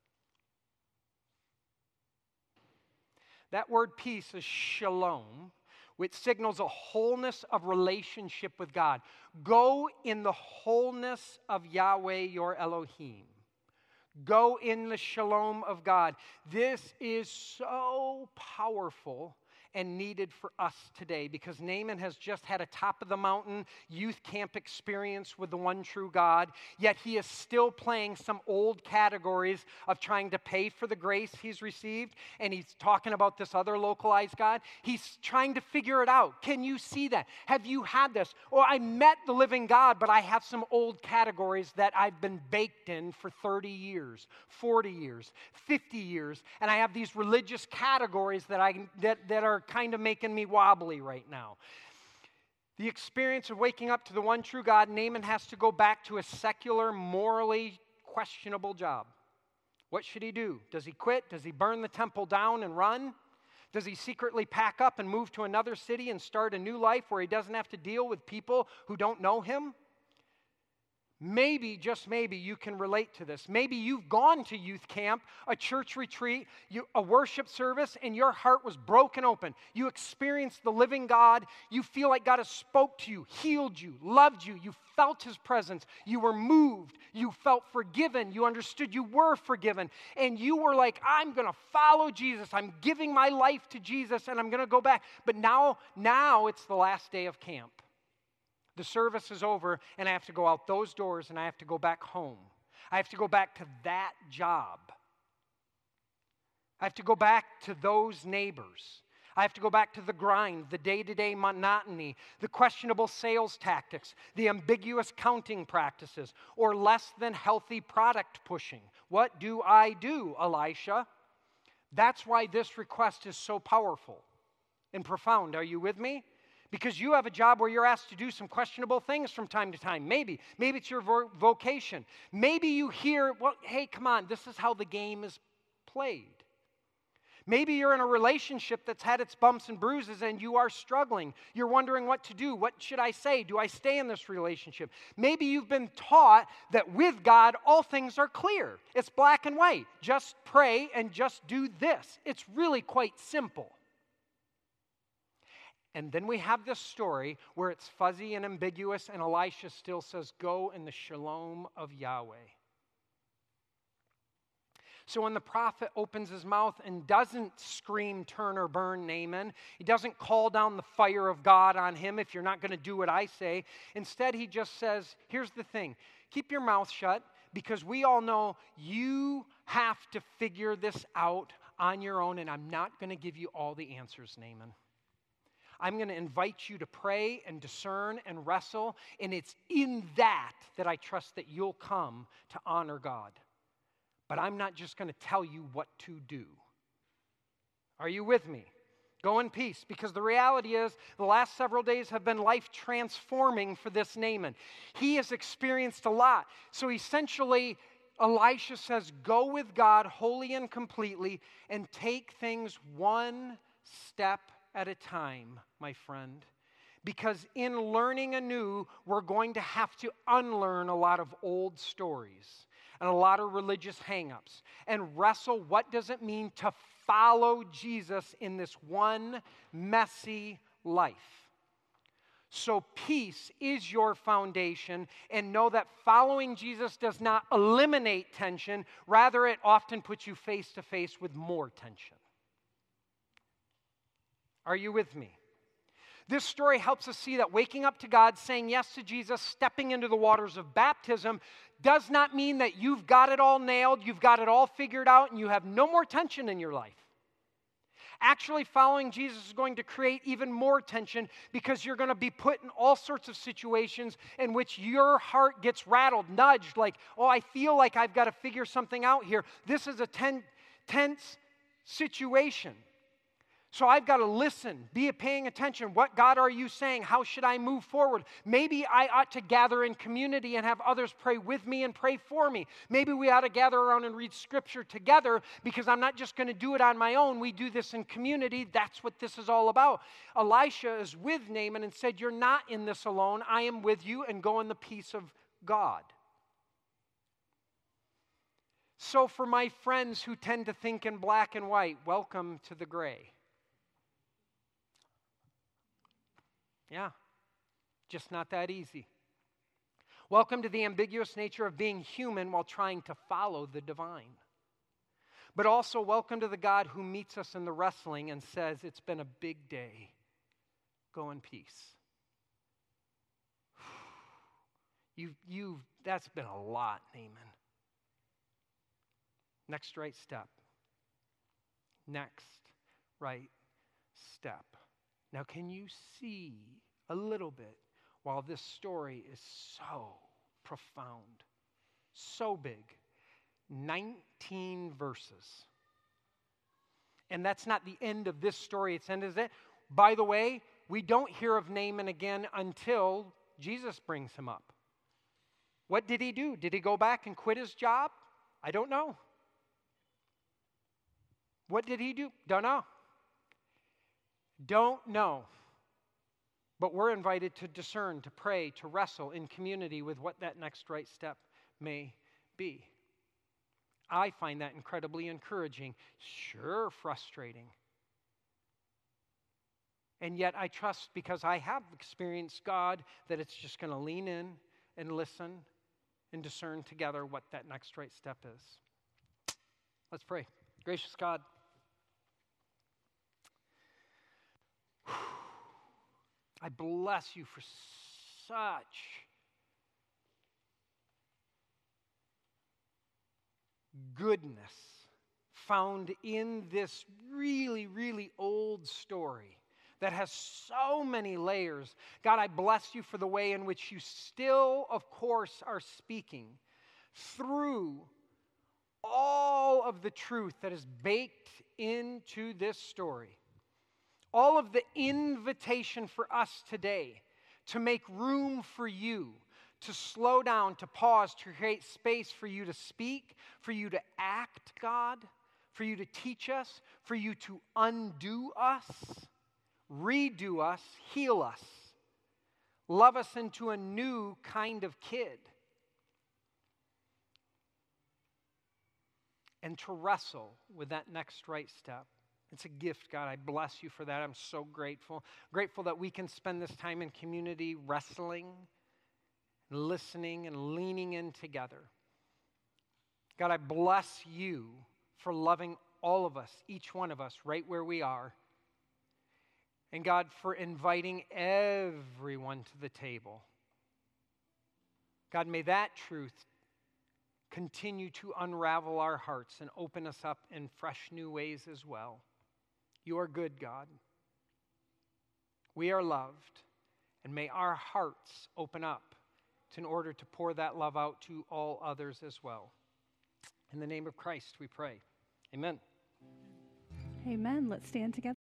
That word peace is shalom, which signals a wholeness of relationship with God. Go in the wholeness of Yahweh your Elohim. Go in the shalom of God. This is so powerful and needed for us today because Naaman has just had a top of the mountain youth camp experience with the one true God, yet he is still playing some old categories of trying to pay for the grace he's received, and he's talking about this other localized God. He's trying to figure it out. Can you see that? Have you had this? Or I met the living God, but I have some old categories that I've been baked in for 30 years, 40 years, 50 years, and I have these religious categories that are kind of making me wobbly right now. The experience of waking up to the one true God, Naaman has to go back to a secular, morally questionable job. What should he do? Does he quit? Does he burn the temple down and run? Does he secretly pack up and move to another city and start a new life where he doesn't have to deal with people who don't know him? Maybe, just maybe, you can relate to this. Maybe you've gone to youth camp, a church retreat, a worship service, and your heart was broken open. You experienced the living God. You feel like God has spoke to you, healed you, loved you. You felt His presence. You were moved. You felt forgiven. You understood you were forgiven. And you were like, I'm going to follow Jesus. I'm giving my life to Jesus, and I'm going to go back. But now it's the last day of camp. The service is over, and I have to go out those doors, and I have to go back home. I have to go back to that job. I have to go back to those neighbors. I have to go back to the grind, the day-to-day monotony, the questionable sales tactics, the ambiguous counting practices, or less than healthy product pushing. What do I do, Elisha? That's why this request is so powerful and profound. Are you with me? Because you have a job where you're asked to do some questionable things from time to time. Maybe it's your vocation. Maybe you hear, well, hey, come on, this is how the game is played. Maybe you're in a relationship that's had its bumps and bruises and you are struggling. You're wondering what to do. What should I say? Do I stay in this relationship? Maybe you've been taught that with God, all things are clear. It's black and white. Just pray and just do this. It's really quite simple. And then we have this story where it's fuzzy and ambiguous, and Elisha still says, go in the shalom of Yahweh. So when the prophet opens his mouth and doesn't scream, turn or burn Naaman, he doesn't call down the fire of God on him if you're not going to do what I say. Instead, he just says, here's the thing, keep your mouth shut, because we all know you have to figure this out on your own, and I'm not going to give you all the answers, Naaman. I'm going to invite you to pray and discern and wrestle, and it's in that I trust that you'll come to honor God. But I'm not just going to tell you what to do. Are you with me? Go in peace, because the reality is the last several days have been life-transforming for this Naaman. He has experienced a lot. So essentially, Elisha says, go with God wholly and completely and take things one step at a time, my friend, because in learning anew, we're going to have to unlearn a lot of old stories and a lot of religious hang-ups and wrestle what does it mean to follow Jesus in this one messy life. So peace is your foundation, and know that following Jesus does not eliminate tension, rather it often puts you face to face with more tension. Are you with me? This story helps us see that waking up to God, saying yes to Jesus, stepping into the waters of baptism, does not mean that you've got it all nailed, you've got it all figured out, and you have no more tension in your life. Actually, following Jesus is going to create even more tension because you're going to be put in all sorts of situations in which your heart gets rattled, nudged, like, oh, I feel like I've got to figure something out here. This is a tense situation. So I've got to listen, be paying attention. What God are you saying? How should I move forward? Maybe I ought to gather in community and have others pray with me and pray for me. Maybe we ought to gather around and read Scripture together because I'm not just going to do it on my own. We do this in community. That's what this is all about. Elisha is with Naaman and said, you're not in this alone. I am with you, and go in the peace of God. So for my friends who tend to think in black and white, welcome to the gray. Yeah, just not that easy. Welcome to the ambiguous nature of being human while trying to follow the divine. But also welcome to the God who meets us in the wrestling and says, it's been a big day. Go in peace. That's been a lot, Naaman. Next right step. Next right step. Now, can you see a little bit while this story is so profound, so big? 19 verses. And that's not the end of this story. It's end of it. By the way, we don't hear of Naaman again until Jesus brings him up. What did he do? Did he go back and quit his job? I don't know. What did he do? Don't know. Don't know. But we're invited to discern, to pray, to wrestle in community with what that next right step may be. I find that incredibly encouraging. Sure, frustrating. And yet I trust, because I have experienced God, that it's just going to lean in and listen and discern together what that next right step is. Let's pray. Gracious God, I bless you for such goodness found in this really, really old story that has so many layers. God, I bless you for the way in which you still, of course, are speaking through all of the truth that is baked into this story. All of the invitation for us today to make room for you, to slow down, to pause, to create space for you to speak, for you to act, God, for you to teach us, for you to undo us, redo us, heal us, love us into a new kind of kid, and to wrestle with that next right step. It's a gift, God. I bless you for that. I'm so grateful. Grateful that we can spend this time in community wrestling, listening, and leaning in together. God, I bless you for loving all of us, each one of us, right where we are. And God, for inviting everyone to the table. God, may that truth continue to unravel our hearts and open us up in fresh new ways as well. You are good, God. We are loved, and may our hearts open up in order to pour that love out to all others as well. In the name of Christ we pray. Amen. Amen. Let's stand together.